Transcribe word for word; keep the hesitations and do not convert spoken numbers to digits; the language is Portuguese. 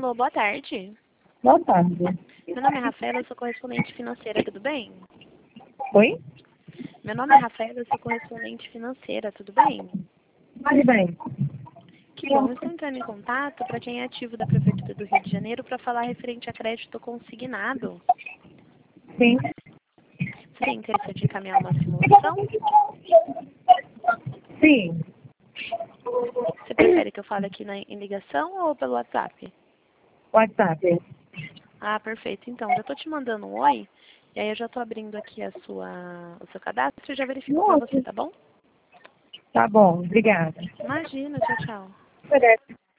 Alô, boa tarde. Boa tarde. Meu nome é Rafaela, eu sou correspondente financeira, tudo bem? Oi? Meu nome é Rafaela, eu sou correspondente financeira, tudo bem? Tudo bem. Que bom, estou entrando em contato para quem é ativo da Prefeitura do Rio de Janeiro para falar referente a crédito consignado. Sim. Você tem interesse de encaminhar uma simulação? Sim. Você prefere que eu fale aqui na, em ligação ou pelo WhatsApp? WhatsApp. Ah, perfeito. Então, já estou te mandando um oi, e aí eu já estou abrindo aqui a sua, o seu cadastro e já verifico para você, Nossa. tá bom? Tá bom, obrigada. Imagina, tchau, tchau.